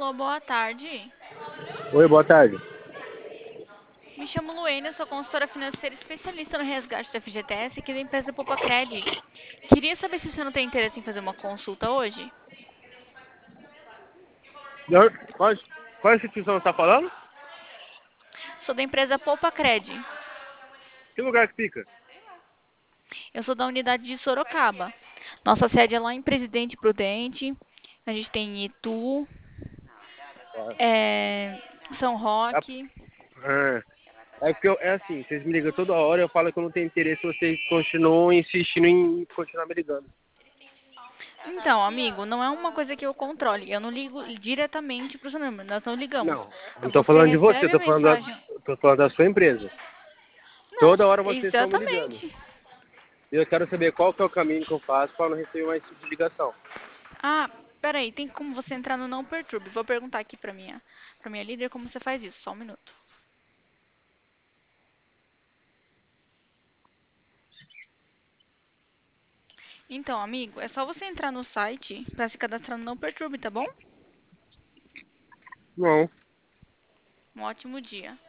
Alô, boa tarde. Oi, boa tarde. Me chamo Luênia, sou consultora financeira especialista no resgate do FGTS aqui da empresa Poupa Cred. Queria saber se você não tem interesse em fazer uma consulta hoje. Qual, qual instituição você está falando? Sou da empresa Poupa Cred. Que lugar que fica? Eu sou da unidade de Sorocaba. Nossa sede é lá em Presidente Prudente. A gente tem em Itu, São Ah, Roque. ah, é porque é assim, vocês me ligam toda hora, eu falo que eu não tenho interesse, vocês continuam insistindo em continuar me ligando. Então, amigo, não é uma coisa que eu controle. Eu não ligo diretamente para o seu número. Nós não ligamos. Não, não tô Você falando de você, recebe a mensagem. tô falando da sua empresa. Não, Toda hora vocês estão me ligando. exatamente. E eu quero saber qual que é o caminho que eu faço para não receber mais esse tipo de ligação. Ah, peraí, tem como você entrar no Não Perturbe? Vou perguntar aqui pra minha líder como você faz isso. Só um minuto. Então, amigo, é só você entrar no site pra se cadastrar no Não Perturbe, tá bom? Não. Um ótimo dia.